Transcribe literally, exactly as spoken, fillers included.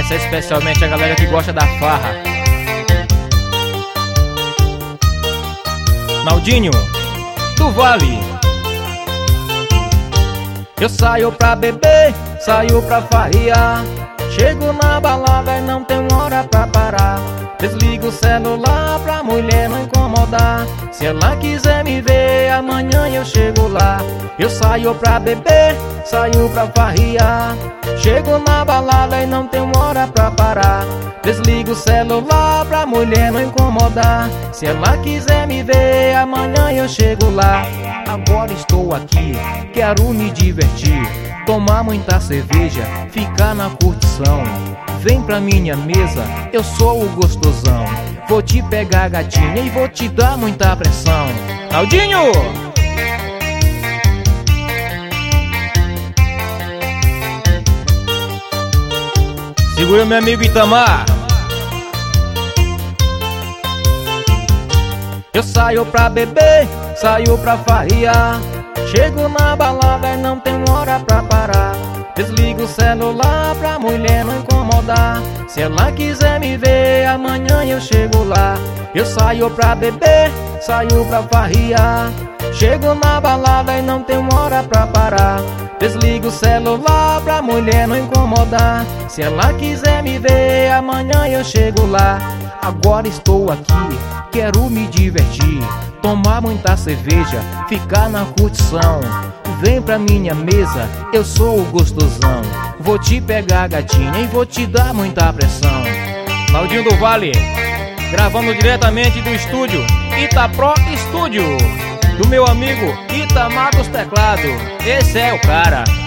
Essa é especialmente a galera que gosta da farra. Naldinho do Vale. Eu saio pra beber, saio pra farrear. Chego na balada e não tenho hora pra parar. Desligo o celular pra mulher não incomodar. Se ela quiser me ver, amanhã eu chego lá. Eu saio pra beber, saio pra farrear. Chego na balada e não tenho hora pra parar. Desligo o celular pra mulher não incomodar. Se ela quiser me ver, amanhã eu chego lá. Agora estou aqui, quero me divertir, tomar muita cerveja, ficar na curtição. Vem pra minha mesa, eu sou o gostosão. Vou te pegar, gatinha, e vou te dar muita pressão. Naldinho! Segura meu amigo Itamar. Eu saio pra beber, saio pra farrear. Chego na balada e não tenho hora pra parar. Desligo o celular pra mulher não incomodar. Se ela quiser me ver, amanhã eu chego lá. Eu saio pra beber, saio pra farrear. Chego na balada e não tenho hora pra parar. Desligo o celular pra mulher não incomodar. Se ela quiser me ver, amanhã eu chego lá. Agora estou aqui, quero me divertir, tomar muita cerveja, ficar na curtição. Vem pra minha mesa, eu sou o gostosão. Vou te pegar, gatinha, e vou te dar muita pressão. Naldinho do Vale, gravando diretamente do estúdio Itapro Estúdio, do meu amigo Itamar dos Teclados. Esse é o cara.